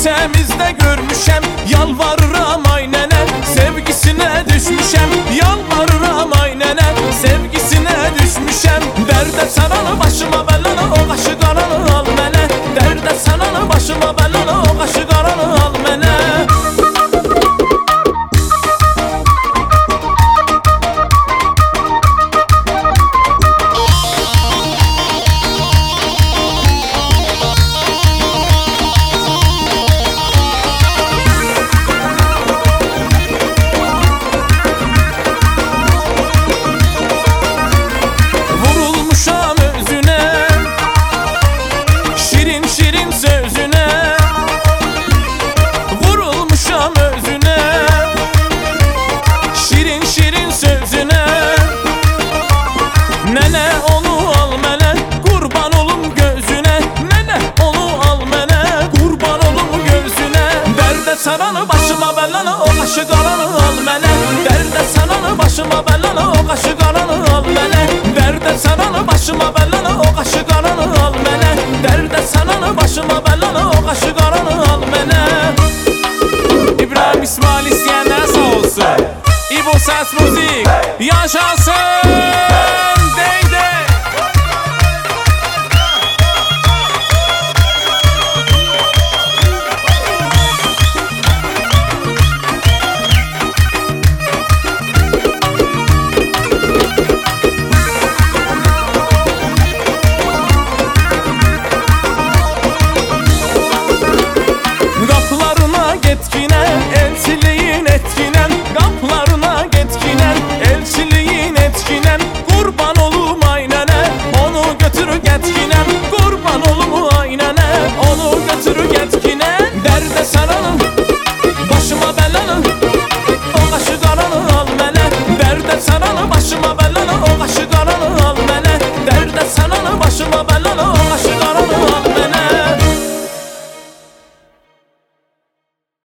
Lisəmizdə görmüşəm, yalvarıram ay nənə, sevgisinə düşmüşəm. Yalvarıram ay nənə, sevgisinə düşmüşəm. Dərdə saranı başıma bəlanı, o qaşı qaranı al mənə. Dərdə saranı başıma bəlanı, o qaşı qaranı al mənə. Saranı başıma bəlanı, o qaşı qaranı al mənə. Dərdə saranı başıma bəlanı, o qaşı qaranı al mənə. Dərdə saranı başıma bəlanı, o qaşı qaranı al mənə. Dərdə saranı başıma bəlanı, o qaşı qaranı al mənə. İbrahim İsmail istəyənlər sağ olsun. İbo Səs Müzik yaşasın.